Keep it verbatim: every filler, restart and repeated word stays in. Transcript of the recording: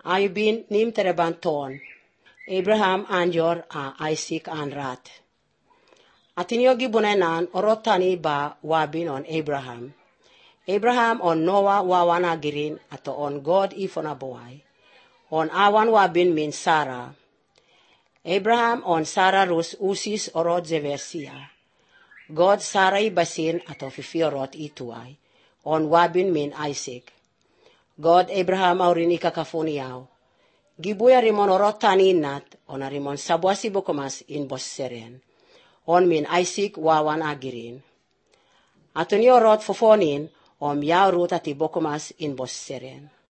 ayubin nim terebanton. Abraham anjor a Isaac anrat. Atinyo gibunenan orotani ba wabin on Abraham. Abraham on Noah wawana girin ato on God ifonabuhay. On awan wabin min Sarah. Abraham on Sarah rus usis orot zeversia. God Sarai basin ato fifiorot ituay. On wabin min Isaac. God Abraham aurin ikakafuniyaw. Gibuya rimon orot taninat on a rimon sabuasi bukumas in bosseren. On min Isaac wawan agirin. Ato ni orot fofonin om yaw ruta ti bukumas in bosseren.